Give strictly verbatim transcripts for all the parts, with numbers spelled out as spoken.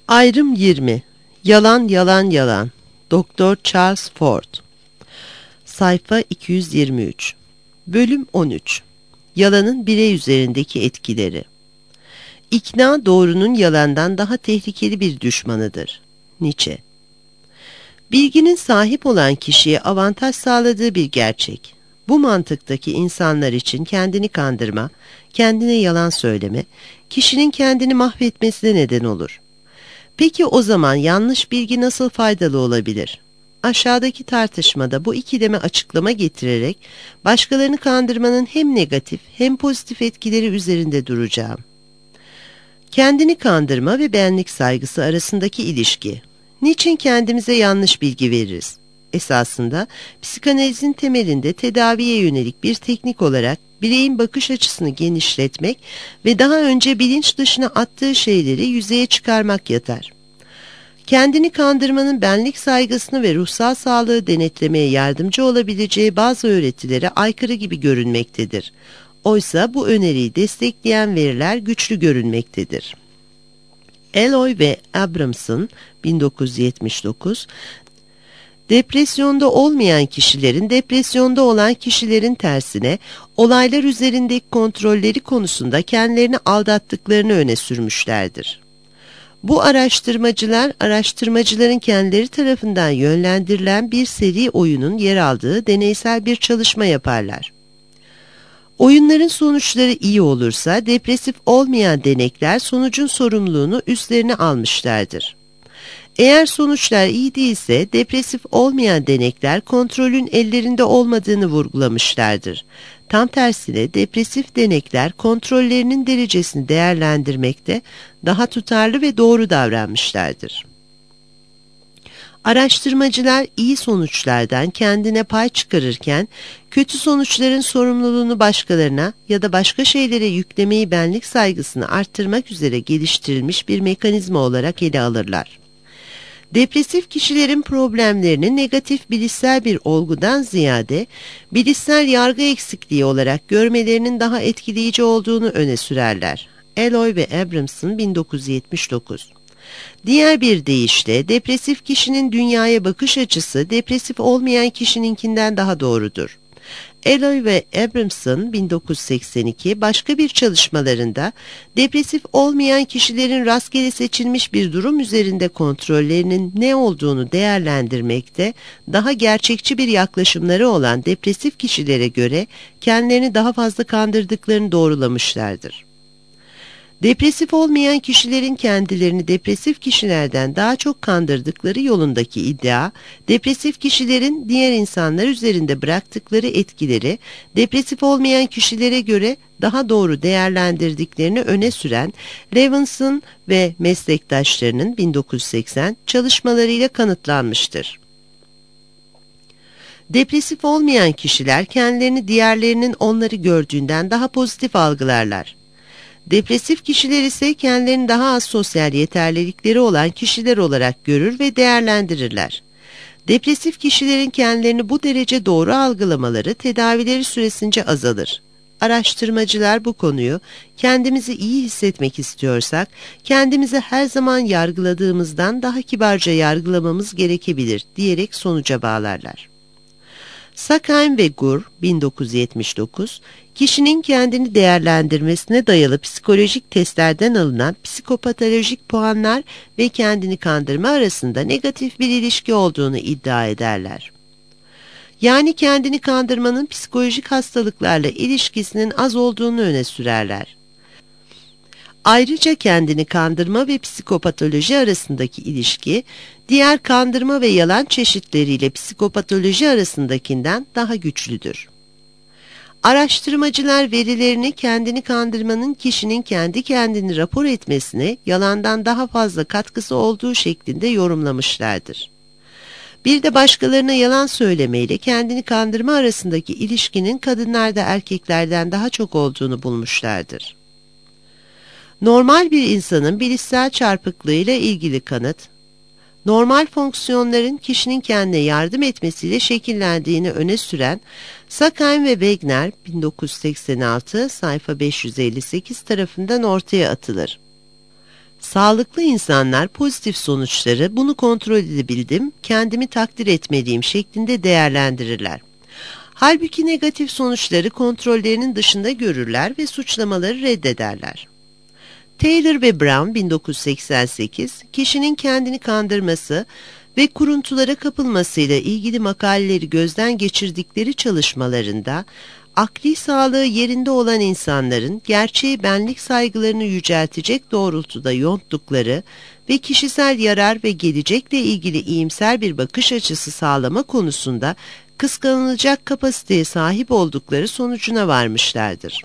Ayrım yirmi. Yalan yalan yalan. Doktor Charles Ford. Sayfa iki yüz yirmi üç. Bölüm on üç. Yalanın birey üzerindeki etkileri. İkna doğrunun yalandan daha tehlikeli bir düşmanıdır. Nietzsche. Bilginin sahip olan kişiye avantaj sağladığı bir gerçek. Bu mantıktaki insanlar için kendini kandırma, kendine yalan söyleme, kişinin kendini mahvetmesine neden olur. Peki o zaman yanlış bilgi nasıl faydalı olabilir? Aşağıdaki tartışmada bu ikileme açıklama getirerek başkalarını kandırmanın hem negatif hem pozitif etkileri üzerinde duracağım. Kendini kandırma ve benlik saygısı arasındaki ilişki. Niçin kendimize yanlış bilgi veririz? Esasında psikanalizin temelinde tedaviye yönelik bir teknik olarak bireyin bakış açısını genişletmek ve daha önce bilinç dışına attığı şeyleri yüzeye çıkarmak yatar. Kendini kandırmanın benlik saygısını ve ruhsal sağlığı denetlemeye yardımcı olabileceği bazı öğretilere aykırı gibi görünmektedir. Oysa bu öneriyi destekleyen veriler güçlü görünmektedir. Eloy ve Abramson bin dokuz yüz yetmiş dokuz, depresyonda olmayan kişilerin depresyonda olan kişilerin tersine olaylar üzerindeki kontrolleri konusunda kendilerini aldattıklarını öne sürmüşlerdir. Bu araştırmacılar, araştırmacıların kendileri tarafından yönlendirilen bir seri oyunun yer aldığı deneysel bir çalışma yaparlar. Oyunların sonuçları iyi olursa depresif olmayan denekler sonucun sorumluluğunu üstlerine almışlardır. Eğer sonuçlar iyi değilse depresif olmayan denekler kontrolün ellerinde olmadığını vurgulamışlardır. Tam tersine depresif denekler kontrollerinin derecesini değerlendirmekte daha tutarlı ve doğru davranmışlardır. Araştırmacılar iyi sonuçlardan kendine pay çıkarırken kötü sonuçların sorumluluğunu başkalarına ya da başka şeylere yüklemeyi benlik saygısını arttırmak üzere geliştirilmiş bir mekanizma olarak ele alırlar. Depresif kişilerin problemlerini negatif bilişsel bir olgudan ziyade bilişsel yargı eksikliği olarak görmelerinin daha etkileyici olduğunu öne sürerler. Eloy ve Abramson bin dokuz yüz yetmiş dokuz. Diğer bir deyişle depresif kişinin dünyaya bakış açısı depresif olmayan kişininkinden daha doğrudur. Eloy ve Abramson bin dokuz yüz seksen iki başka bir çalışmalarında depresif olmayan kişilerin rastgele seçilmiş bir durum üzerinde kontrollerinin ne olduğunu değerlendirmekte daha gerçekçi bir yaklaşımları olan depresif kişilere göre kendilerini daha fazla kandırdıklarını doğrulamışlardır. Depresif olmayan kişilerin kendilerini depresif kişilerden daha çok kandırdıkları yolundaki iddia, depresif kişilerin diğer insanlar üzerinde bıraktıkları etkileri depresif olmayan kişilere göre daha doğru değerlendirdiklerini öne süren Levinson ve meslektaşlarının bin dokuz yüz seksen çalışmalarıyla kanıtlanmıştır. Depresif olmayan kişiler kendilerini diğerlerinin onları gördüğünden daha pozitif algılarlar. Depresif kişiler ise kendilerini daha az sosyal yeterlilikleri olan kişiler olarak görür ve değerlendirirler. Depresif kişilerin kendilerini bu derece doğru algılamaları tedavileri süresince azalır. Araştırmacılar bu konuyu kendimizi iyi hissetmek istiyorsak, kendimizi her zaman yargıladığımızdan daha kibarca yargılamamız gerekebilir diyerek sonuca bağlarlar. Sackheim ve Gur bin dokuz yüz yetmiş dokuz, kişinin kendini değerlendirmesine dayalı psikolojik testlerden alınan psikopatolojik puanlar ve kendini kandırma arasında negatif bir ilişki olduğunu iddia ederler. Yani kendini kandırmanın psikolojik hastalıklarla ilişkisinin az olduğunu öne sürerler. Ayrıca kendini kandırma ve psikopatoloji arasındaki ilişki, diğer kandırma ve yalan çeşitleriyle psikopatoloji arasındakinden daha güçlüdür. Araştırmacılar verilerini kendini kandırmanın kişinin kendi kendini rapor etmesine yalandan daha fazla katkısı olduğu şeklinde yorumlamışlardır. Bir de başkalarına yalan söylemeyle kendini kandırma arasındaki ilişkinin kadınlarda erkeklerden daha çok olduğunu bulmuşlardır. Normal bir insanın bilişsel çarpıklığıyla ilgili kanıt, normal fonksiyonların kişinin kendine yardım etmesiyle şekillendiğini öne süren Sackheim ve Wegner bin dokuz yüz seksen altı sayfa beş yüz elli sekiz tarafından ortaya atılır. Sağlıklı insanlar pozitif sonuçları bunu kontrol edebildim, kendimi takdir etmeliyim şeklinde değerlendirirler. Halbuki negatif sonuçları kontrollerinin dışında görürler ve suçlamaları reddederler. Taylor ve Brown bin dokuz yüz seksen sekiz, kişinin kendini kandırması ve kuruntulara kapılmasıyla ilgili makaleleri gözden geçirdikleri çalışmalarında, akli sağlığı yerinde olan insanların gerçeği benlik saygılarını yüceltecek doğrultuda yonttukları ve kişisel yarar ve gelecekle ilgili iyimser bir bakış açısı sağlama konusunda kıskanılacak kapasiteye sahip oldukları sonucuna varmışlardır.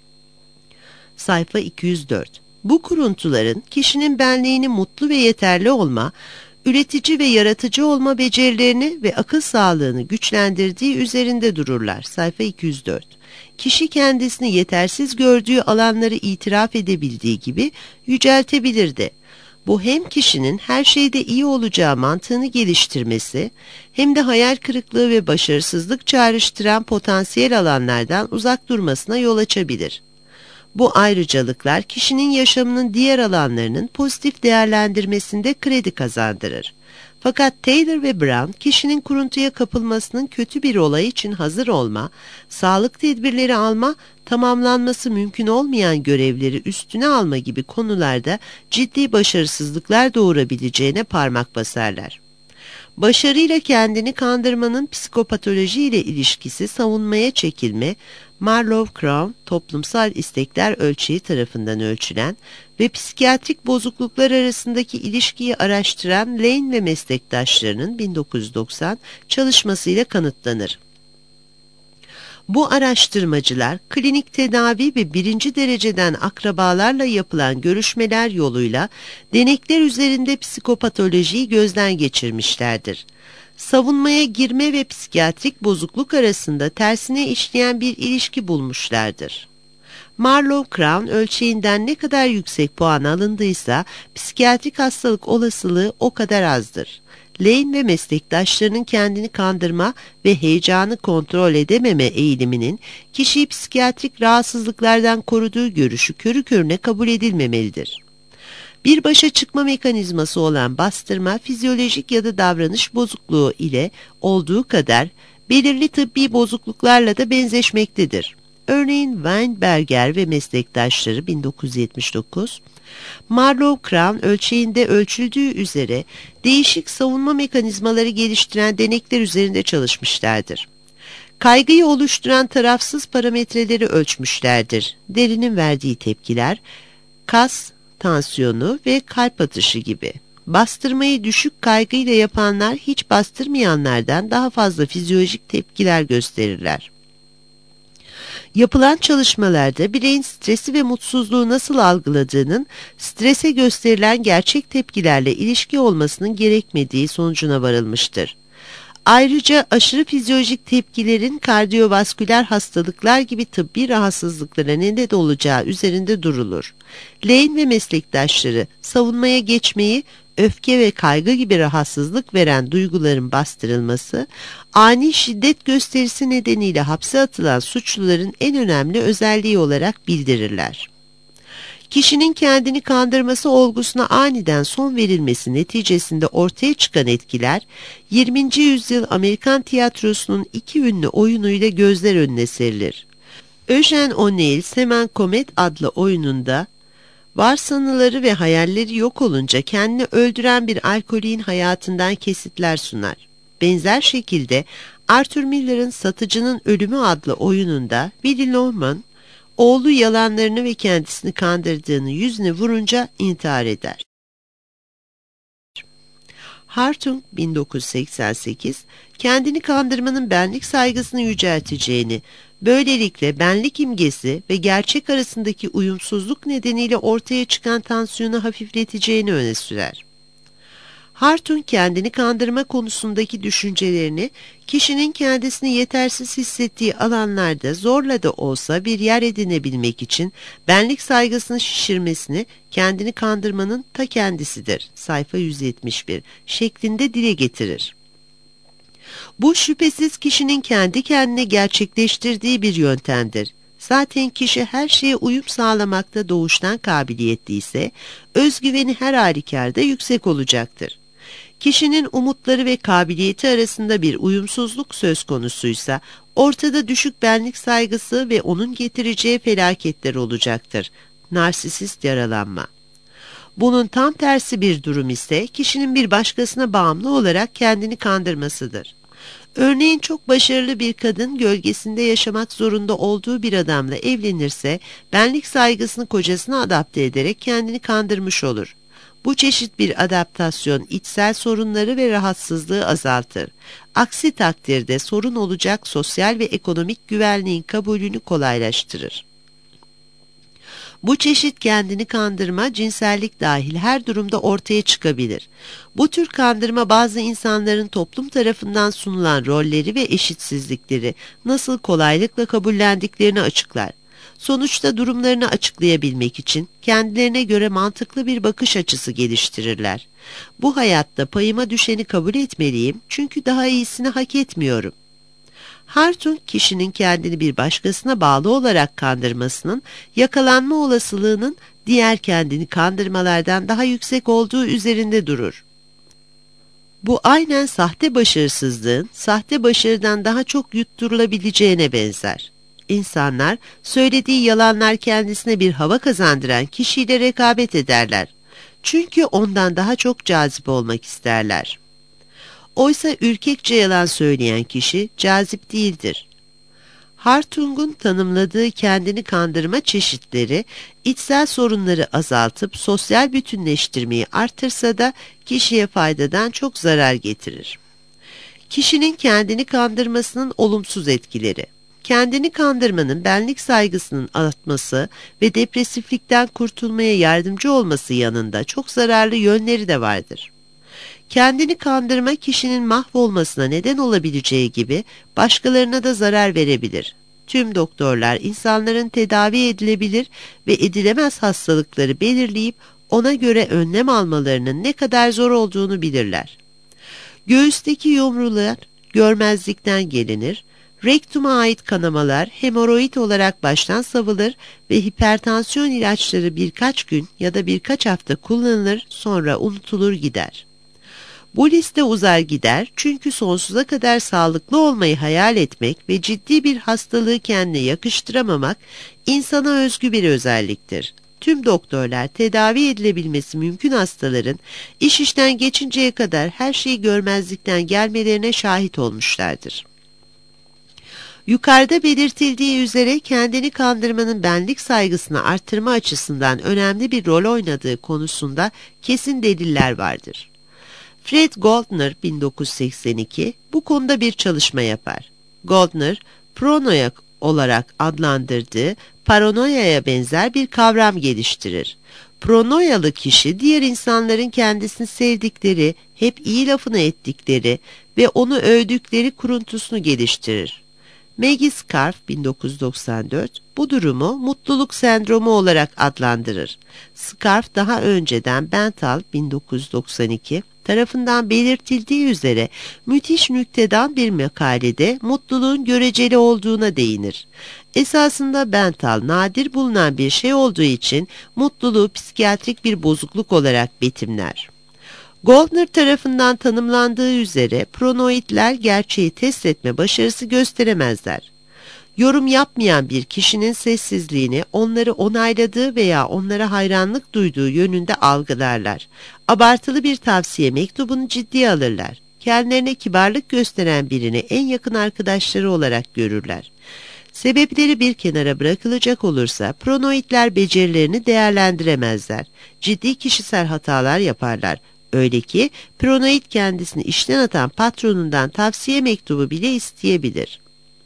Sayfa iki yüz dört. Bu kuruntuların kişinin benliğini mutlu ve yeterli olma, üretici ve yaratıcı olma becerilerini ve akıl sağlığını güçlendirdiği üzerinde dururlar. Sayfa iki yüz dört. Kişi kendisini yetersiz gördüğü alanları itiraf edebildiği gibi yüceltebilir de. Bu hem kişinin her şeyde iyi olacağı mantığını geliştirmesi, hem de hayal kırıklığı ve başarısızlık çağrıştıran potansiyel alanlardan uzak durmasına yol açabilir. Bu ayrıcalıklar kişinin yaşamının diğer alanlarının pozitif değerlendirmesinde kredi kazandırır. Fakat Taylor ve Brown, kişinin kuruntuya kapılmasının kötü bir olay için hazır olma, sağlık tedbirleri alma, tamamlanması mümkün olmayan görevleri üstüne alma gibi konularda ciddi başarısızlıklar doğurabileceğine parmak basarlar. Başarıyla kendini kandırmanın psikopatoloji ile ilişkisi savunmaya çekilme, Marlowe-Crown toplumsal istekler ölçeği tarafından ölçülen ve psikiyatrik bozukluklar arasındaki ilişkiyi araştıran Lane ve meslektaşlarının bin dokuz yüz doksan çalışmasıyla kanıtlanır. Bu araştırmacılar klinik tedavi ve birinci dereceden akrabalarla yapılan görüşmeler yoluyla denekler üzerinde psikopatolojiyi gözden geçirmişlerdir. Savunmaya girme ve psikiyatrik bozukluk arasında tersine işleyen bir ilişki bulmuşlardır. Marlowe-Crown ölçeğinden ne kadar yüksek puan alındıysa psikiyatrik hastalık olasılığı o kadar azdır. Lane ve meslektaşlarının kendini kandırma ve heyecanı kontrol edememe eğiliminin kişiyi psikiyatrik rahatsızlıklardan koruduğu görüşü körü körüne kabul edilmemelidir. Bir başa çıkma mekanizması olan bastırma, fizyolojik ya da davranış bozukluğu ile olduğu kadar belirli tıbbi bozukluklarla da benzeşmektedir. Örneğin Weinberger ve meslektaşları bin dokuz yüz yetmiş dokuz, Marlowe-Crown ölçeğinde ölçüldüğü üzere değişik savunma mekanizmaları geliştiren denekler üzerinde çalışmışlardır. Kaygıyı oluşturan tarafsız parametreleri ölçmüşlerdir. Derinin verdiği tepkiler, kas, tansiyonu ve kalp atışı gibi. Bastırmayı düşük kaygıyla yapanlar hiç bastırmayanlardan daha fazla fizyolojik tepkiler gösterirler. Yapılan çalışmalarda bireyin stresi ve mutsuzluğu nasıl algıladığının strese gösterilen gerçek tepkilerle ilişki olmasının gerekmediği sonucuna varılmıştır. Ayrıca aşırı fizyolojik tepkilerin kardiyovasküler hastalıklar gibi tıbbi rahatsızlıklara neden olacağı üzerinde durulur. Lane ve meslektaşları savunmaya geçmeyi, öfke ve kaygı gibi rahatsızlık veren duyguların bastırılması, ani şiddet gösterisi nedeniyle hapse atılan suçluların en önemli özelliği olarak bildirirler. Kişinin kendini kandırması olgusuna aniden son verilmesi neticesinde ortaya çıkan etkiler, yirminci yüzyıl Amerikan tiyatrosunun iki ünlü oyunuyla gözler önüne serilir. Eugene O'Neill, Semen Comet adlı oyununda, varsanıları ve hayalleri yok olunca kendini öldüren bir alkolin hayatından kesitler sunar. Benzer şekilde Arthur Miller'ın Satıcının Ölümü adlı oyununda Willy Loman, oğlu yalanlarını ve kendisini kandırdığını yüzüne vurunca intihar eder. Hartung bin dokuz yüz seksen sekiz, kendini kandırmanın benlik saygısını yücelteceğini, böylelikle benlik imgesi ve gerçek arasındaki uyumsuzluk nedeniyle ortaya çıkan tansiyonu hafifleteceğini öne sürer. Hartung kendini kandırma konusundaki düşüncelerini, kişinin kendisini yetersiz hissettiği alanlarda zorla da olsa bir yer edinebilmek için benlik saygısını şişirmesini kendini kandırmanın ta kendisidir, sayfa yüz yetmiş bir, şeklinde dile getirir. Bu şüphesiz kişinin kendi kendine gerçekleştirdiği bir yöntemdir Zaten kişi her şeye uyum sağlamakta doğuştan kabiliyetli ise, özgüveni her halükarda yüksek olacaktır. Kişinin umutları ve kabiliyeti arasında bir uyumsuzluk söz konusuysa, ortada düşük benlik saygısı ve onun getireceği felaketler olacaktır. Narsisist yaralanma. Bunun tam tersi bir durum ise, kişinin bir başkasına bağımlı olarak kendini kandırmasıdır. Örneğin çok başarılı bir kadın gölgesinde yaşamak zorunda olduğu bir adamla evlenirse, benlik saygısını kocasına adapte ederek kendini kandırmış olur. Bu çeşit bir adaptasyon içsel sorunları ve rahatsızlığı azaltır. Aksi takdirde sorun olacak sosyal ve ekonomik güvenliğin kabulünü kolaylaştırır. Bu çeşit kendini kandırma, cinsellik dahil her durumda ortaya çıkabilir. Bu tür kandırma bazı insanların toplum tarafından sunulan rolleri ve eşitsizlikleri nasıl kolaylıkla kabullendiklerini açıklar. Sonuçta durumlarını açıklayabilmek için kendilerine göre mantıklı bir bakış açısı geliştirirler. Bu hayatta payıma düşeni kabul etmeliyim çünkü daha iyisini hak etmiyorum. Hartung, kişinin kendini bir başkasına bağlı olarak kandırmasının yakalanma olasılığının diğer kendini kandırmalardan daha yüksek olduğu üzerinde durur. Bu aynen sahte başarısızlığın sahte başarıdan daha çok yutturulabileceğine benzer. İnsanlar söylediği yalanlar kendisine bir hava kazandıran kişiyle rekabet ederler. Çünkü ondan daha çok cazip olmak isterler. Oysa ürkekçe yalan söyleyen kişi cazip değildir. Hartung'un tanımladığı kendini kandırma çeşitleri, içsel sorunları azaltıp sosyal bütünleştirmeyi artırsa da kişiye faydadan çok zarar getirir. Kişinin kendini kandırmasının olumsuz etkileri. Kendini kandırmanın benlik saygısının artması ve depresiflikten kurtulmaya yardımcı olması yanında çok zararlı yönleri de vardır. Kendini kandırma kişinin mahvolmasına neden olabileceği gibi başkalarına da zarar verebilir. Tüm doktorlar insanların tedavi edilebilir ve edilemez hastalıkları belirleyip ona göre önlem almalarının ne kadar zor olduğunu bilirler. Göğüsteki yumrular görmezlikten gelinir, rektuma ait kanamalar hemoroid olarak baştan savılır ve hipertansiyon ilaçları birkaç gün ya da birkaç hafta kullanılır, sonra unutulur gider. Bu liste uzar gider çünkü sonsuza kadar sağlıklı olmayı hayal etmek ve ciddi bir hastalığı kendine yakıştıramamak insana özgü bir özelliktir. Tüm doktorlar tedavi edilebilmesi mümkün hastaların iş işten geçinceye kadar her şeyi görmezlikten gelmelerine şahit olmuşlardır. Yukarıda belirtildiği üzere kendini kandırmanın benlik saygısını artırma açısından önemli bir rol oynadığı konusunda kesin deliller vardır. Fred Goldner bin dokuz yüz seksen iki bu konuda bir çalışma yapar. Goldner, pronoya olarak adlandırdığı paranoyaya benzer bir kavram geliştirir. Pronoyalı kişi diğer insanların kendisini sevdikleri, hep iyi lafını ettikleri ve onu övdükleri kuruntusunu geliştirir. Maggie Scarf bin dokuz yüz doksan dört bu durumu mutluluk sendromu olarak adlandırır. Scarf daha önceden Benthal bin dokuz yüz doksan iki tarafından belirtildiği üzere müthiş nüktedan bir makalede mutluluğun göreceli olduğuna değinir. Esasında Benthal nadir bulunan bir şey olduğu için mutluluğu psikiyatrik bir bozukluk olarak betimler. Goldner tarafından tanımlandığı üzere pronoidler gerçeği test etme başarısı gösteremezler. Yorum yapmayan bir kişinin sessizliğini onları onayladığı veya onlara hayranlık duyduğu yönünde algılarlar. Abartılı bir tavsiye mektubunu ciddiye alırlar. Kendilerine kibarlık gösteren birini en yakın arkadaşları olarak görürler. Sebepleri bir kenara bırakılacak olursa pronoidler becerilerini değerlendiremezler. Ciddi kişisel hatalar yaparlar. Öyle ki pronoid kendisini işten atan patronundan tavsiye mektubu bile isteyebilir.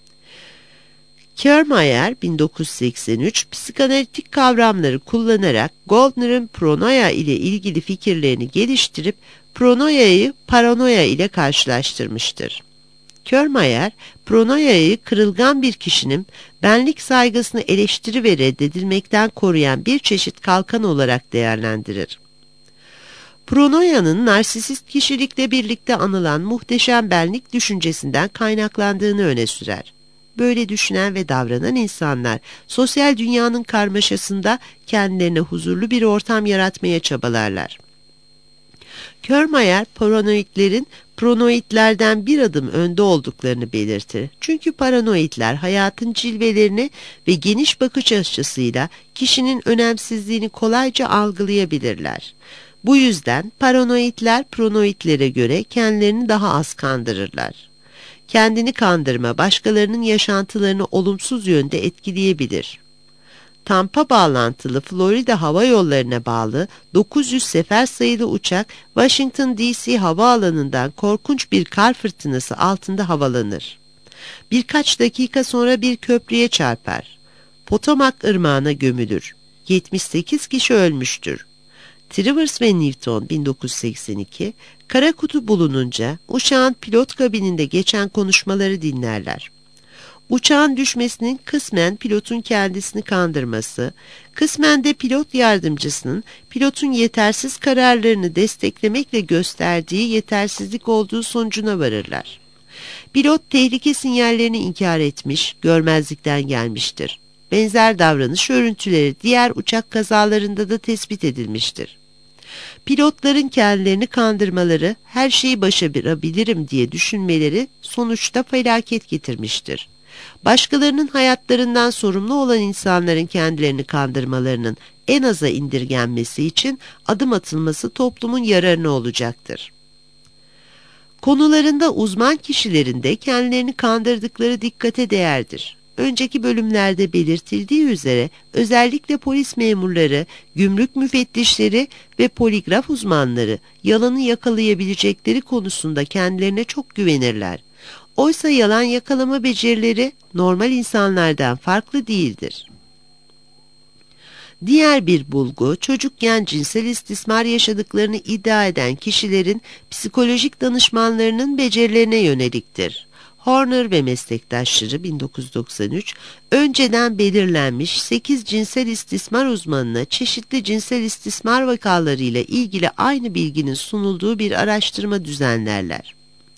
Kiermaier bin dokuz yüz seksen üç psikanalitik kavramları kullanarak Goldner'ın pronoya ile ilgili fikirlerini geliştirip pronoyayı paranoya ile karşılaştırmıştır. Kiermaier, pronoyayı kırılgan bir kişinin benlik saygısını eleştiri ve reddedilmekten koruyan bir çeşit kalkan olarak değerlendirir. Pronoyanın narsisist kişilikle birlikte anılan muhteşem benlik düşüncesinden kaynaklandığını öne sürer. böyle düşünen ve davranan insanlar sosyal dünyanın karmaşasında kendilerine huzurlu bir ortam yaratmaya çabalarlar. Kiermaier, paranoidlerin pronoidlerden bir adım önde olduklarını belirtir. Çünkü paranoidler hayatın cilvelerini ve geniş bakış açısıyla kişinin önemsizliğini kolayca algılayabilirler. Bu yüzden paranoidler pronoidlere göre kendilerini daha az kandırırlar. Kendini kandırma, başkalarının yaşantılarını olumsuz yönde etkileyebilir. Tampa bağlantılı Florida Hava Yolları'na bağlı dokuz yüz sefer sayılı uçak Washington D C havaalanından korkunç bir kar fırtınası altında havalanır. Birkaç dakika sonra bir köprüye çarpar. Potomac ırmağına gömülür. yetmiş sekiz kişi ölmüştür. Trivers ve Newton bin dokuz yüz seksen iki, kara kutu bulununca uçağın pilot kabininde geçen konuşmaları dinlerler. Uçağın düşmesinin kısmen pilotun kendisini kandırması, kısmen de pilot yardımcısının pilotun yetersiz kararlarını desteklemekle gösterdiği yetersizlik olduğu sonucuna varırlar. Pilot tehlike sinyallerini inkar etmiş, görmezlikten gelmiştir. Benzer davranış örüntüleri diğer uçak kazalarında da tespit edilmiştir. Pilotların kendilerini kandırmaları, her şeyi başarabilirim diye düşünmeleri sonuçta felaket getirmiştir. Başkalarının hayatlarından sorumlu olan insanların kendilerini kandırmalarının en aza indirgenmesi için adım atılması toplumun yararına olacaktır. Konularında uzman kişilerin de kendilerini kandırdıkları dikkate değerdir. Önceki bölümlerde belirtildiği üzere özellikle polis memurları, gümrük müfettişleri ve poligraf uzmanları yalanı yakalayabilecekleri konusunda kendilerine çok güvenirler. Oysa yalan yakalama becerileri normal insanlardan farklı değildir. Diğer bir bulgu, çocukken cinsel istismar yaşadıklarını iddia eden kişilerin psikolojik danışmanlarının becerilerine yöneliktir. Horner ve meslektaşları bin dokuz yüz doksan üç, önceden belirlenmiş sekiz cinsel istismar uzmanına çeşitli cinsel istismar vakalarıyla ilgili aynı bilginin sunulduğu bir araştırma düzenlerler.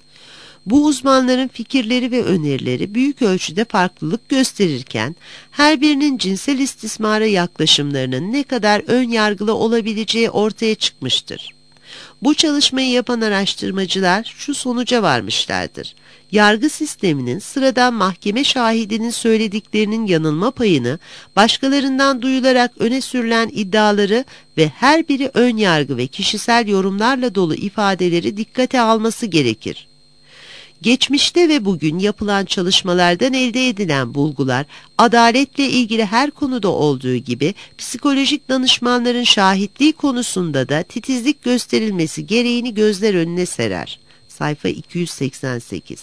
Bu uzmanların fikirleri ve önerileri büyük ölçüde farklılık gösterirken, her birinin cinsel istismara yaklaşımlarının ne kadar ön yargılı olabileceği ortaya çıkmıştır. Bu çalışmayı yapan araştırmacılar şu sonuca varmışlardır. Yargı sisteminin sıradan mahkeme şahidinin söylediklerinin yanılma payını, başkalarından duyularak öne sürülen iddiaları ve her biri ön yargı ve kişisel yorumlarla dolu ifadeleri dikkate alması gerekir. Geçmişte ve bugün yapılan çalışmalardan elde edilen bulgular, adaletle ilgili her konuda olduğu gibi psikolojik danışmanların şahitliği konusunda da titizlik gösterilmesi gereğini gözler önüne serer. Sayfa iki yüz seksen sekiz.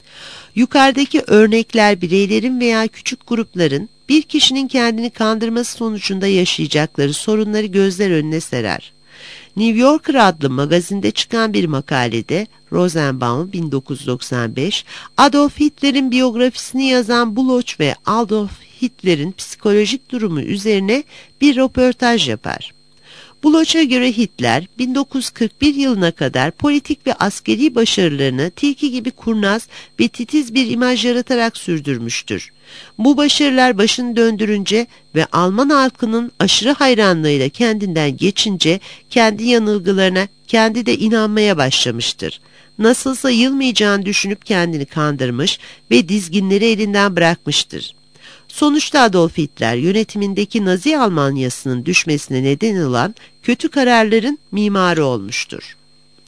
Yukarıdaki örnekler bireylerin veya küçük grupların bir kişinin kendini kandırması sonucunda yaşayacakları sorunları gözler önüne serer. New Yorker adlı magazinde çıkan bir makalede Rosenbaum bin dokuz yüz doksan beş, Adolf Hitler'in biyografisini yazan Bloch ve Adolf Hitler'in psikolojik durumu üzerine bir röportaj yapar. Bloch'a göre Hitler bin dokuz yüz kırk bir yılına kadar politik ve askeri başarılarını tilki gibi kurnaz ve titiz bir imaj yaratarak sürdürmüştür. Bu başarılar başını döndürünce ve Alman halkının aşırı hayranlığıyla kendinden geçince kendi yanılgılarına kendi de inanmaya başlamıştır. Nasılsa yılmayacağını düşünüp kendini kandırmış ve dizginleri elinden bırakmıştır. Sonuçta Adolf Hitler yönetimindeki Nazi Almanyası'nın düşmesine neden olan kötü kararların mimarı olmuştur.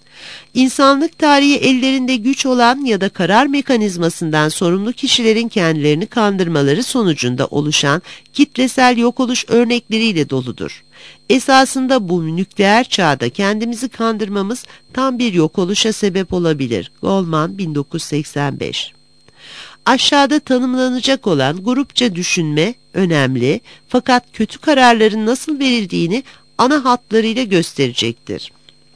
İnsanlık tarihi ellerinde güç olan ya da karar mekanizmasından sorumlu kişilerin kendilerini kandırmaları sonucunda oluşan kitlesel yok oluş örnekleriyle doludur. Esasında bu nükleer çağda kendimizi kandırmamız tam bir yok oluşa sebep olabilir. Goldman bin dokuz yüz seksen beş. Aşağıda tanımlanacak olan grupça düşünme önemli, fakat kötü kararların nasıl verildiğini ana hatlarıyla gösterecektir.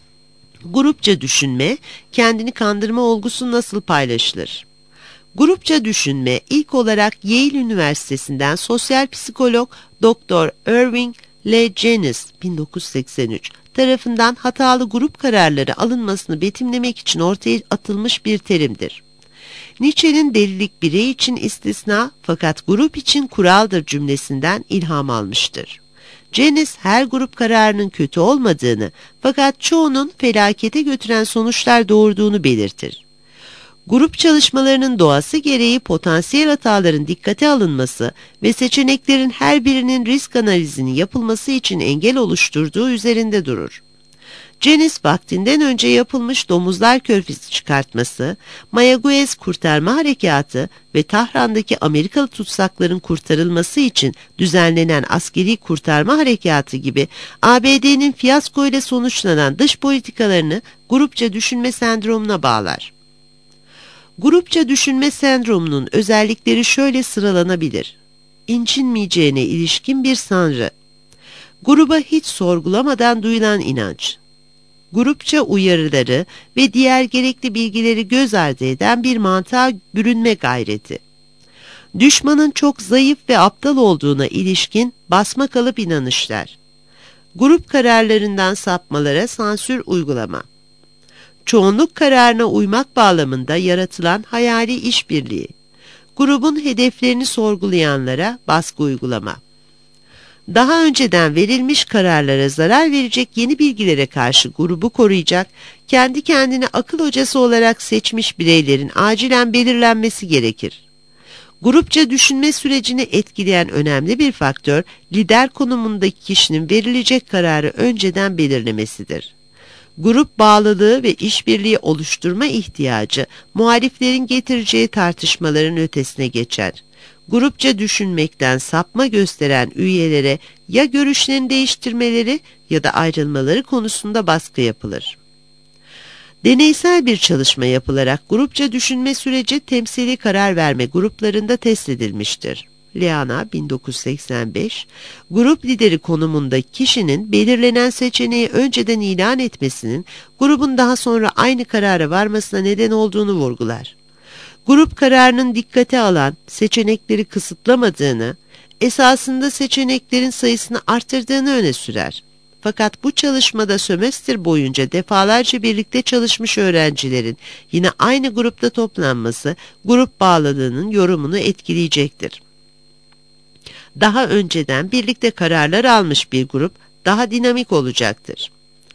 Grupça düşünme, kendini kandırma olgusu nasıl paylaşılır? Grupça düşünme ilk olarak Yale Üniversitesi'nden sosyal psikolog Doktor Irving L. Janis bin dokuz yüz seksen üç tarafından hatalı grup kararları alınmasını betimlemek için ortaya atılmış bir terimdir. Nietzsche'nin delilik birey için istisna fakat grup için kuraldır cümlesinden ilham almıştır. Janis her grup kararının kötü olmadığını fakat çoğunun felakete götüren sonuçlar doğurduğunu belirtir. Grup çalışmalarının doğası gereği potansiyel hataların dikkate alınması ve seçeneklerin her birinin risk analizinin yapılması için engel oluşturduğu üzerinde durur. Janis vaktinden önce yapılmış Domuzlar Körfezi çıkartması, Mayaguez kurtarma harekatı ve Tahran'daki Amerikalı tutsakların kurtarılması için düzenlenen askeri kurtarma harekatı gibi A B D'nin fiyasko ile sonuçlanan dış politikalarını grupça düşünme sendromuna bağlar. Grupça düşünme sendromunun özellikleri şöyle sıralanabilir. İncinmeyeceğine ilişkin bir sanrı, gruba hiç sorgulamadan duyulan inanç, grupça uyarıları ve diğer gerekli bilgileri göz ardı eden bir mantığa bürünme gayreti, düşmanın çok zayıf ve aptal olduğuna ilişkin basmakalıp inanışlar, grup kararlarından sapmalara sansür uygulama, çoğunluk kararına uymak bağlamında yaratılan hayali işbirliği, grubun hedeflerini sorgulayanlara baskı uygulama, daha önceden verilmiş kararlara zarar verecek yeni bilgilere karşı grubu koruyacak, kendi kendine akıl hocası olarak seçmiş bireylerin acilen belirlenmesi gerekir. Grupça düşünme sürecini etkileyen önemli bir faktör, lider konumundaki kişinin verilecek kararı önceden belirlemesidir. Grup bağlılığı ve işbirliği oluşturma ihtiyacı, muhaliflerin getireceği tartışmaların ötesine geçer. Grupça düşünmekten sapma gösteren üyelere ya görüşlerini değiştirmeleri ya da ayrılmaları konusunda baskı yapılır. Deneysel bir çalışma yapılarak grupça düşünme süreci temsili karar verme gruplarında test edilmiştir. Leana bin dokuz yüz seksen beş, grup lideri konumundaki kişinin belirlenen seçeneği önceden ilan etmesinin grubun daha sonra aynı karara varmasına neden olduğunu vurgular. Grup kararının dikkate alan seçenekleri kısıtlamadığını, esasında seçeneklerin sayısını artırdığını öne sürer. Fakat bu çalışmada sömestr boyunca defalarca birlikte çalışmış öğrencilerin yine aynı grupta toplanması grup bağlılığının yorumunu etkileyecektir. Daha önceden birlikte kararlar almış bir grup daha dinamik olacaktır.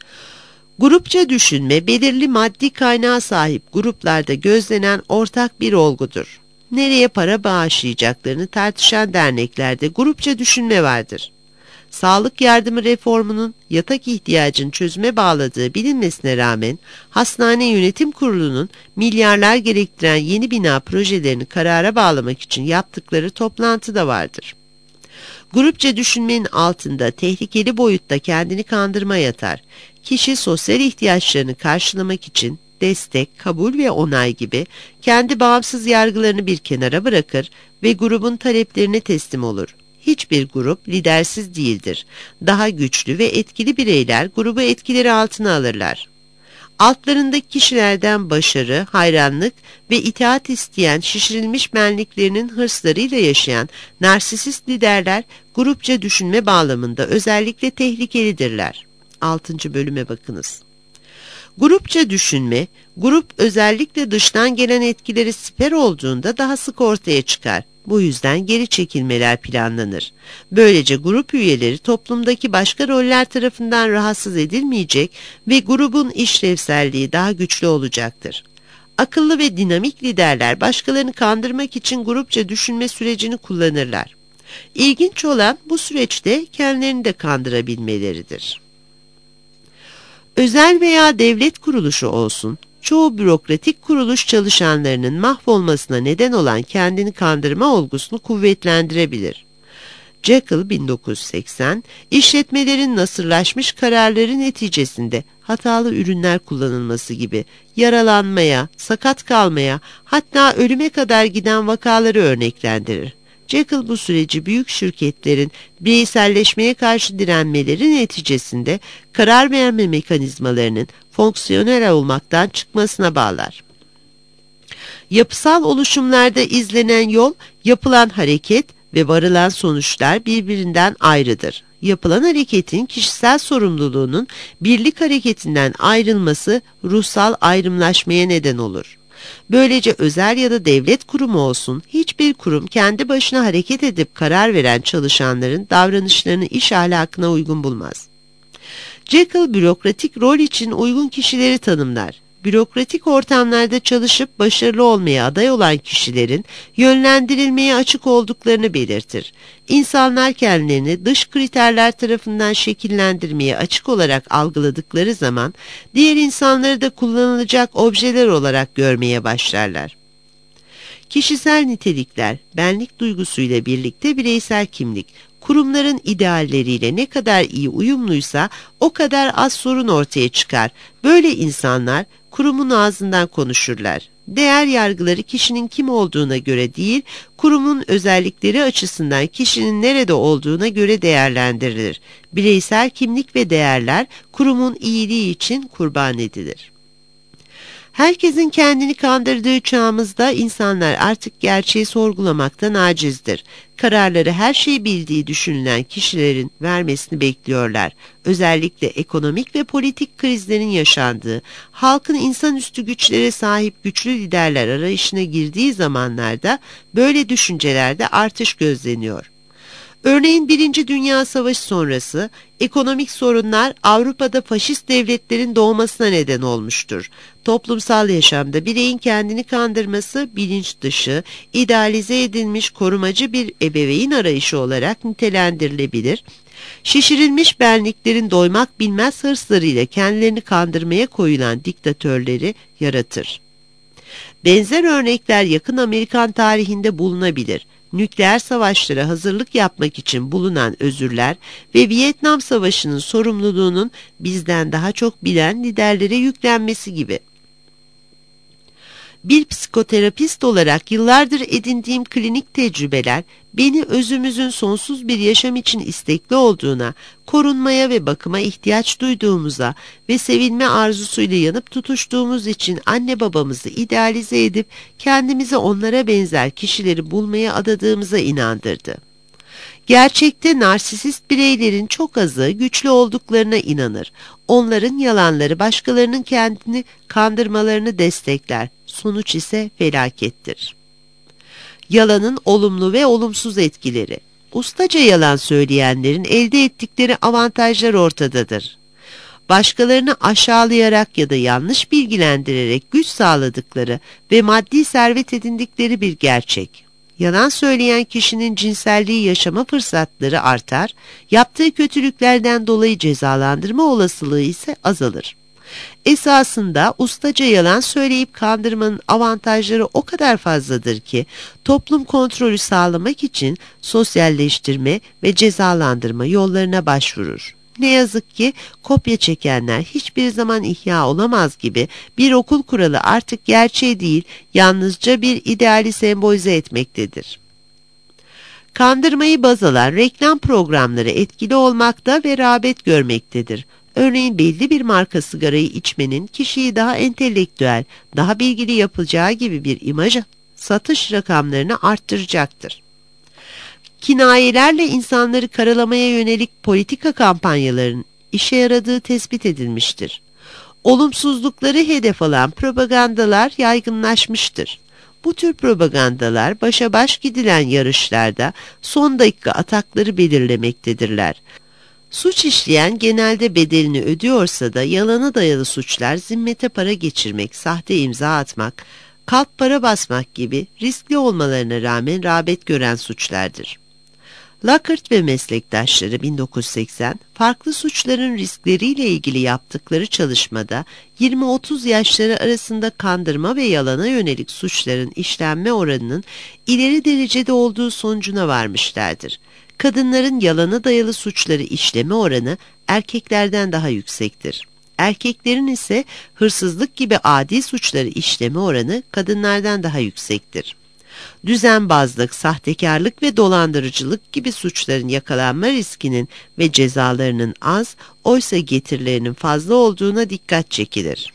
Grupça düşünme, belirli maddi kaynağa sahip gruplarda gözlenen ortak bir olgudur. Nereye para bağışlayacaklarını tartışan derneklerde grupça düşünme vardır. Sağlık yardımı reformunun yatak ihtiyacını çözüme bağladığı bilinmesine rağmen, Hastane Yönetim Kurulu'nun milyarlar gerektiren yeni bina projelerini karara bağlamak için yaptıkları toplantı da vardır. Grupça düşünmenin altında tehlikeli boyutta kendini kandırma yatar. Kişi sosyal ihtiyaçlarını karşılamak için destek, kabul ve onay gibi kendi bağımsız yargılarını bir kenara bırakır ve grubun taleplerine teslim olur. Hiçbir grup lidersiz değildir. Daha güçlü ve etkili bireyler grubu etkileri altına alırlar. Altlarındaki kişilerden başarı, hayranlık ve itaat isteyen şişirilmiş benliklerinin hırslarıyla yaşayan narsisist liderler grupça düşünme bağlamında özellikle tehlikelidirler. altıncı bölüme bakınız. Grupça düşünme, grup özellikle dıştan gelen etkileri siper olduğunda daha sık ortaya çıkar. Bu yüzden geri çekilmeler planlanır. Böylece grup üyeleri toplumdaki başka roller tarafından rahatsız edilmeyecek ve grubun işlevselliği daha güçlü olacaktır. Akıllı ve dinamik liderler başkalarını kandırmak için grupça düşünme sürecini kullanırlar. İlginç olan bu süreçte kendilerini de kandırabilmeleridir. Özel veya devlet kuruluşu olsun, çoğu bürokratik kuruluş çalışanlarının mahvolmasına neden olan kendini kandırma olgusunu kuvvetlendirebilir. Jekyll bin dokuz yüz seksen, işletmelerin nasırlaşmış kararları neticesinde hatalı ürünler kullanılması gibi yaralanmaya, sakat kalmaya, hatta ölüme kadar giden vakaları örneklendirir. Jekyll bu süreci büyük şirketlerin bireyselleşmeye karşı direnmeleri neticesinde karar verme mekanizmalarının fonksiyonel olmaktan çıkmasına bağlar. Yapısal oluşumlarda izlenen yol, yapılan hareket ve varılan sonuçlar birbirinden ayrıdır. Yapılan hareketin kişisel sorumluluğunun birlik hareketinden ayrılması ruhsal ayrımlaşmaya neden olur. Böylece özel ya da devlet kurumu olsun, hiçbir kurum kendi başına hareket edip karar veren çalışanların davranışlarını iş ahlakına uygun bulmaz. Jekyll bürokratik rol için uygun kişileri tanımlar. Bürokratik ortamlarda çalışıp başarılı olmaya aday olan kişilerin yönlendirilmeye açık olduklarını belirtir. İnsanlar kendilerini dış kriterler tarafından şekillendirmeye açık olarak algıladıkları zaman diğer insanları da kullanılacak objeler olarak görmeye başlarlar. Kişisel nitelikler, benlik duygusuyla birlikte bireysel kimlik, kurumların idealleriyle ne kadar iyi uyumluysa o kadar az sorun ortaya çıkar. Böyle insanlar kurumun ağzından konuşurlar. Değer yargıları kişinin kim olduğuna göre değil, kurumun özellikleri açısından kişinin nerede olduğuna göre değerlendirilir. Bireysel kimlik ve değerler kurumun iyiliği için kurban edilir. Herkesin kendini kandırdığı çağımızda insanlar artık gerçeği sorgulamaktan acizdir. Kararları her şeyi bildiği düşünülen kişilerin vermesini bekliyorlar. Özellikle ekonomik ve politik krizlerin yaşandığı, halkın insanüstü güçlere sahip güçlü liderler arayışına girdiği zamanlarda böyle düşüncelerde artış gözleniyor. Örneğin Birinci Dünya Savaşı sonrası ekonomik sorunlar Avrupa'da faşist devletlerin doğmasına neden olmuştur. Toplumsal yaşamda bireyin kendini kandırması bilinç dışı, idealize edilmiş korumacı bir ebeveyn arayışı olarak nitelendirilebilir. Şişirilmiş benliklerin doymak bilmez hırslarıyla kendilerini kandırmaya koyulan diktatörleri yaratır. Benzer örnekler yakın Amerikan tarihinde bulunabilir. Nükleer savaşlara hazırlık yapmak için bulunan özürler ve Vietnam Savaşı'nın sorumluluğunun bizden daha çok bilen liderlere yüklenmesi gibi. Bir psikoterapist olarak yıllardır edindiğim klinik tecrübeler beni özümüzün sonsuz bir yaşam için istekli olduğuna, korunmaya ve bakıma ihtiyaç duyduğumuza ve sevilme arzusuyla yanıp tutuştuğumuz için anne babamızı idealize edip kendimizi onlara benzer kişileri bulmaya adadığımıza inandırdı. Gerçekte narsisist bireylerin çok azı güçlü olduklarına inanır. Onların yalanları başkalarının kendini kandırmalarını destekler. Sonuç ise felakettir. Yalanın olumlu ve olumsuz etkileri. Ustaca yalan söyleyenlerin elde ettikleri avantajlar ortadadır. Başkalarını aşağılayarak ya da yanlış bilgilendirerek güç sağladıkları ve maddi servet edindikleri bir gerçek. Yalan söyleyen kişinin cinselliği yaşama fırsatları artar, yaptığı kötülüklerden dolayı cezalandırma olasılığı ise azalır. Esasında ustaca yalan söyleyip kandırmanın avantajları o kadar fazladır ki toplum kontrolü sağlamak için sosyalleştirme ve cezalandırma yollarına başvurur. Ne yazık ki kopya çekenler hiçbir zaman ihya olamaz gibi bir okul kuralı artık gerçeği değil, yalnızca bir ideali sembolize etmektedir. Kandırmayı baz alan reklam programları etkili olmakta ve rağbet görmektedir. Örneğin belli bir marka sigarayı içmenin kişiyi daha entelektüel, daha bilgili yapacağı gibi bir imaj satış rakamlarını arttıracaktır. Kinayelerle insanları karalamaya yönelik politika kampanyalarının işe yaradığı tespit edilmiştir. Olumsuzlukları hedef alan propagandalar yaygınlaşmıştır. Bu tür propagandalar başa baş gidilen yarışlarda son dakika atakları belirlemektedirler. Suç işleyen genelde bedelini ödüyorsa da yalana dayalı suçlar zimmete para geçirmek, sahte imza atmak, kalp para basmak gibi riskli olmalarına rağmen rağbet gören suçlardır. Lockhart ve meslektaşları bin dokuz yüz seksen, farklı suçların riskleriyle ilgili yaptıkları çalışmada yirmi otuz yaşları arasında kandırma ve yalana yönelik suçların işlenme oranının ileri derecede olduğu sonucuna varmışlardır. Kadınların yalana dayalı suçları işleme oranı erkeklerden daha yüksektir. Erkeklerin ise hırsızlık gibi adi suçları işleme oranı kadınlardan daha yüksektir. Düzenbazlık, sahtekarlık ve dolandırıcılık gibi suçların yakalanma riskinin ve cezalarının az, oysa getirilerinin fazla olduğuna dikkat çekilir.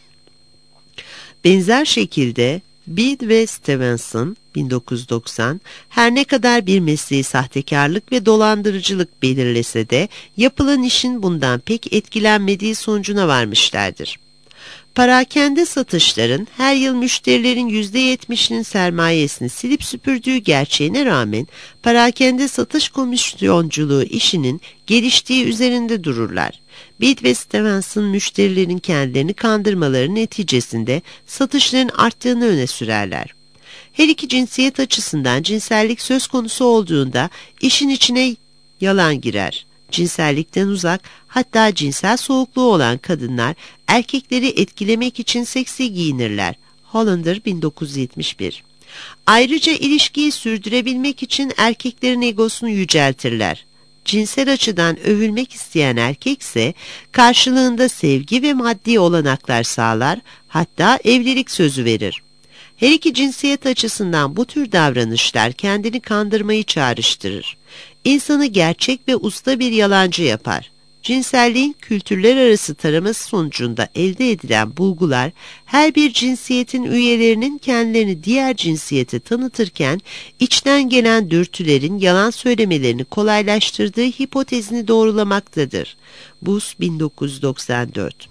Benzer şekilde Bede ve Stevenson bin dokuz yüz doksan, her ne kadar bir mesleği sahtekarlık ve dolandırıcılık belirlese de yapılan işin bundan pek etkilenmediği sonucuna varmışlardır. Perakende satışların her yıl müşterilerin yüzde yetmişinin sermayesini silip süpürdüğü gerçeğine rağmen perakende satış komisyonculuğu işinin geliştiği üzerinde dururlar. Bid ve Stevenson müşterilerin kendilerini kandırmaları neticesinde satışların arttığını öne sürerler. Her iki cinsiyet açısından cinsellik söz konusu olduğunda işin içine yalan girer. Cinsellikten uzak, hatta cinsel soğukluğu olan kadınlar erkekleri etkilemek için seksi giyinirler. Hollander bin dokuz yüz yetmiş bir. Ayrıca ilişkiyi sürdürebilmek için erkeklerin egosunu yüceltirler. Cinsel açıdan övülmek isteyen erkekse karşılığında sevgi ve maddi olanaklar sağlar, hatta evlilik sözü verir. Her iki cinsiyet açısından bu tür davranışlar kendini kandırmayı çağrıştırır. İnsanı gerçek ve usta bir yalancı yapar. Cinselliğin kültürler arası taraması sonucunda elde edilen bulgular, her bir cinsiyetin üyelerinin kendilerini diğer cinsiyete tanıtırken içten gelen dürtülerin yalan söylemelerini kolaylaştırdığı hipotezini doğrulamaktadır. Bus bin dokuz yüz doksan dört.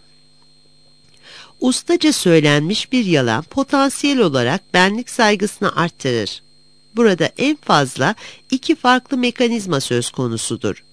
Ustaca söylenmiş bir yalan potansiyel olarak benlik saygısını arttırır. Burada en fazla iki farklı mekanizma söz konusudur.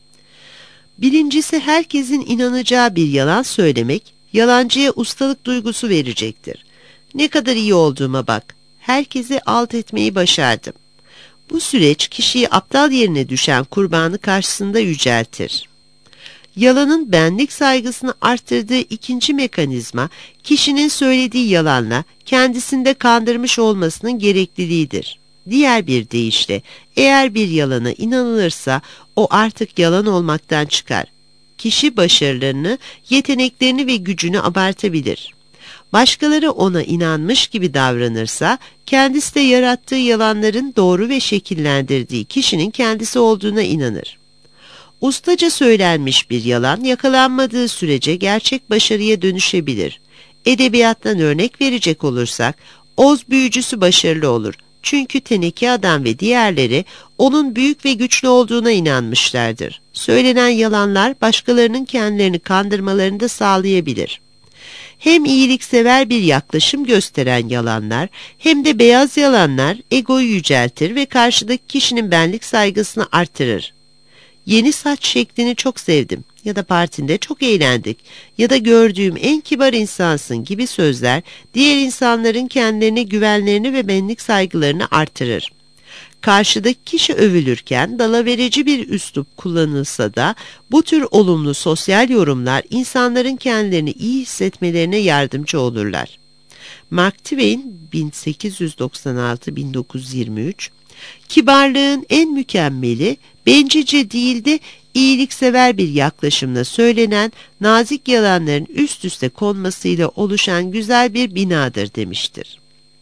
Birincisi, herkesin inanacağı bir yalan söylemek, yalancıya ustalık duygusu verecektir. Ne kadar iyi olduğuma bak, herkesi alt etmeyi başardım. Bu süreç kişiyi aptal yerine düşen kurbanı karşısında yüceltir. Yalanın benlik saygısını arttırdığı ikinci mekanizma, kişinin söylediği yalanla kendisinde kandırmış olmasının gerekliliğidir. Diğer bir deyişle, eğer bir yalana inanılırsa o artık yalan olmaktan çıkar. Kişi başarılarını, yeteneklerini ve gücünü abartabilir. Başkaları ona inanmış gibi davranırsa, kendisi de yarattığı yalanların doğru ve şekillendirdiği kişinin kendisi olduğuna inanır. Ustaca söylenmiş bir yalan yakalanmadığı sürece gerçek başarıya dönüşebilir. Edebiyattan örnek verecek olursak, Oz büyücüsü başarılı olur. Çünkü teneke adam ve diğerleri onun büyük ve güçlü olduğuna inanmışlardır. Söylenen yalanlar başkalarının kendilerini kandırmalarını da sağlayabilir. Hem iyiliksever bir yaklaşım gösteren yalanlar hem de beyaz yalanlar egoyu yüceltir ve karşıdaki kişinin benlik saygısını artırır. Yeni saç şeklini çok sevdim ya da partinde çok eğlendik ya da gördüğüm en kibar insansın gibi sözler diğer insanların kendilerine güvenlerini ve benlik saygılarını artırır. Karşıdaki kişi övülürken dalaverici bir üslup kullanılsa da bu tür olumlu sosyal yorumlar insanların kendilerini iyi hissetmelerine yardımcı olurlar. Mark Twain bin sekiz yüz doksan altı - bin dokuz yüz yirmi üç, kibarlığın en mükemmeli bencilce değil de iyiliksever bir yaklaşımla söylenen nazik yalanların üst üste konmasıyla oluşan güzel bir binadır demiştir.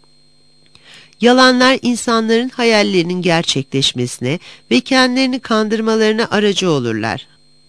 Yalanlar insanların hayallerinin gerçekleşmesine ve kendilerini kandırmalarına aracı olurlar.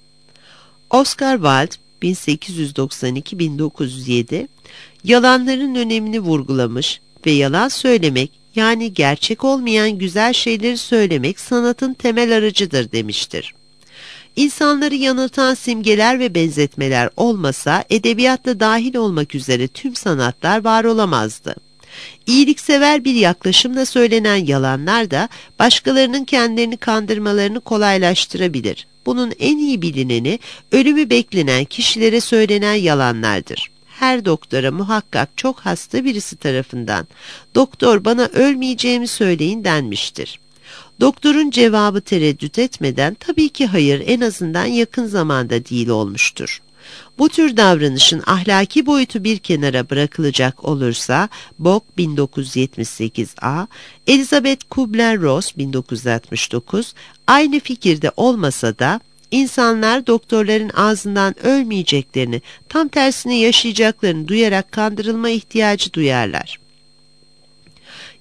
Oscar Wilde bin sekiz yüz doksan iki - bin dokuz yüz yedi yalanların önemini vurgulamış ve yalan söylemek, yani gerçek olmayan güzel şeyleri söylemek sanatın temel aracıdır demiştir. İnsanları yanıltan simgeler ve benzetmeler olmasa edebiyatta dahil olmak üzere tüm sanatlar var olamazdı. İyiliksever bir yaklaşımla söylenen yalanlar da başkalarının kendilerini kandırmalarını kolaylaştırabilir. Bunun en iyi bilineni ölümü beklenen kişilere söylenen yalanlardır. Her doktora muhakkak çok hasta birisi tarafından "Doktor, bana ölmeyeceğimi söyleyin" denmiştir. Doktorun cevabı tereddüt etmeden "Tabii ki hayır, en azından yakın zamanda" değil olmuştur. Bu tür davranışın ahlaki boyutu bir kenara bırakılacak olursa, Bock bin dokuz yüz yetmiş sekiz A, Elizabeth Kubler-Ross bin dokuz yüz altmış dokuz aynı fikirde olmasa da insanlar doktorların ağzından ölmeyeceklerini, tam tersine yaşayacaklarını duyarak kandırılma ihtiyacı duyarlar.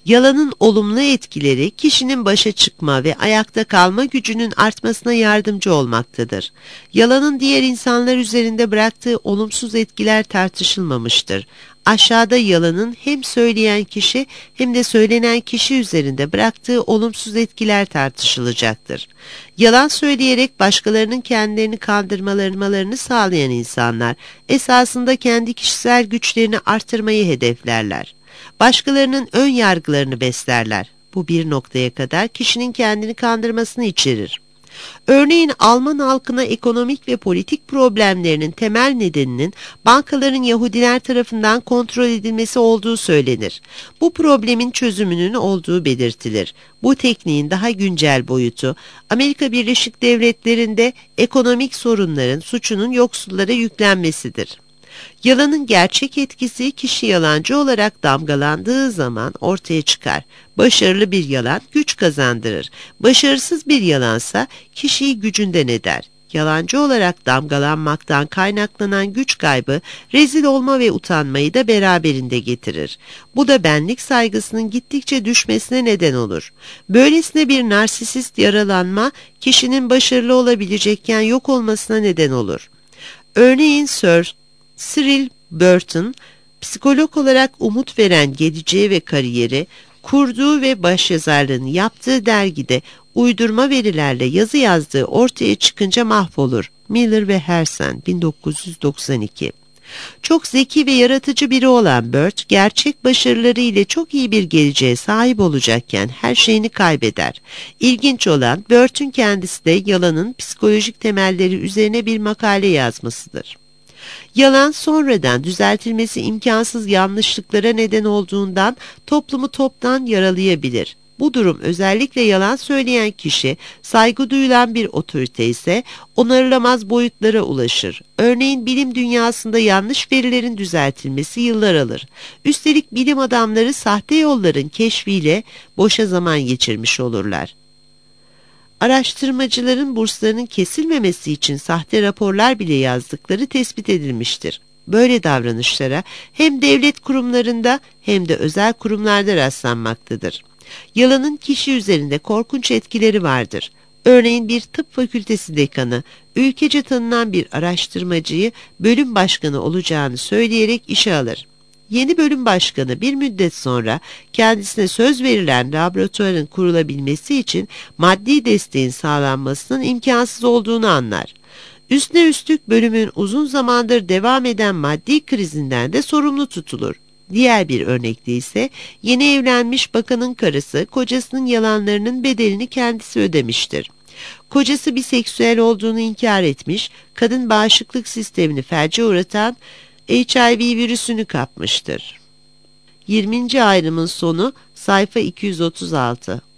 Yalanın olumlu etkileri kişinin başa çıkma ve ayakta kalma gücünün artmasına yardımcı olmaktadır. Yalanın diğer insanlar üzerinde bıraktığı olumsuz etkiler tartışılmamıştır. Aşağıda yalanın hem söyleyen kişi hem de söylenen kişi üzerinde bıraktığı olumsuz etkiler tartışılacaktır. Yalan söyleyerek başkalarının kendilerini kandırmalarını sağlayan insanlar esasında kendi kişisel güçlerini artırmayı hedeflerler. Başkalarının ön yargılarını beslerler. Bu bir noktaya kadar kişinin kendini kandırmasını içerir. Örneğin Alman halkına ekonomik ve politik problemlerinin temel nedeninin bankaların Yahudiler tarafından kontrol edilmesi olduğu söylenir. Bu problemin çözümünün olduğu belirtilir. Bu tekniğin daha güncel boyutu, Amerika Birleşik Devletleri'nde ekonomik sorunların suçunun yoksullara yüklenmesidir. Yalanın gerçek etkisi kişi yalancı olarak damgalandığı zaman ortaya çıkar. Başarılı bir yalan güç kazandırır. Başarısız bir yalansa kişiyi gücünden eder. Yalancı olarak damgalanmaktan kaynaklanan güç kaybı, rezil olma ve utanmayı da beraberinde getirir. Bu da benlik saygısının gittikçe düşmesine neden olur. Böylesine bir narsisist yaralanma, kişinin başarılı olabilecekken yok olmasına neden olur. Örneğin Sir Cyril Burton, psikolog olarak umut veren geleceği ve kariyeri, kurduğu ve başyazarlığını yaptığı dergide uydurma verilerle yazı yazdığı ortaya çıkınca mahvolur. Miller ve Hersen, bin dokuz yüz doksan iki. Çok zeki ve yaratıcı biri olan Burt, gerçek başarıları ile çok iyi bir geleceğe sahip olacakken her şeyini kaybeder. İlginç olan Burt'un kendisi de yalanın psikolojik temelleri üzerine bir makale yazmasıdır. Yalan sonradan düzeltilmesi imkansız yanlışlıklara neden olduğundan toplumu toptan yaralayabilir. Bu durum özellikle yalan söyleyen kişi saygı duyulan bir otorite ise onarılamaz boyutlara ulaşır. Örneğin bilim dünyasında yanlış verilerin düzeltilmesi yıllar alır. Üstelik bilim adamları sahte yolların keşfiyle boşa zaman geçirmiş olurlar. Araştırmacıların burslarının kesilmemesi için sahte raporlar bile yazdıkları tespit edilmiştir. Böyle davranışlara hem devlet kurumlarında hem de özel kurumlarda rastlanmaktadır. Yalanın kişi üzerinde korkunç etkileri vardır. Örneğin bir tıp fakültesi dekanı, ülkece tanınan bir araştırmacıyı bölüm başkanı olacağını söyleyerek işe alır. Yeni bölüm başkanı bir müddet sonra kendisine söz verilen laboratuvarın kurulabilmesi için maddi desteğin sağlanmasının imkansız olduğunu anlar. Üstüne üstlük bölümün uzun zamandır devam eden maddi krizinden de sorumlu tutulur. Diğer bir örnekte ise yeni evlenmiş bakanın karısı kocasının yalanlarının bedelini kendisi ödemiştir. Kocası biseksüel olduğunu inkar etmiş, kadın bağışıklık sistemini felce uğratan H I V virüsünü kapmıştır. yirminci ayrımın sonu sayfa iki yüz otuz altı.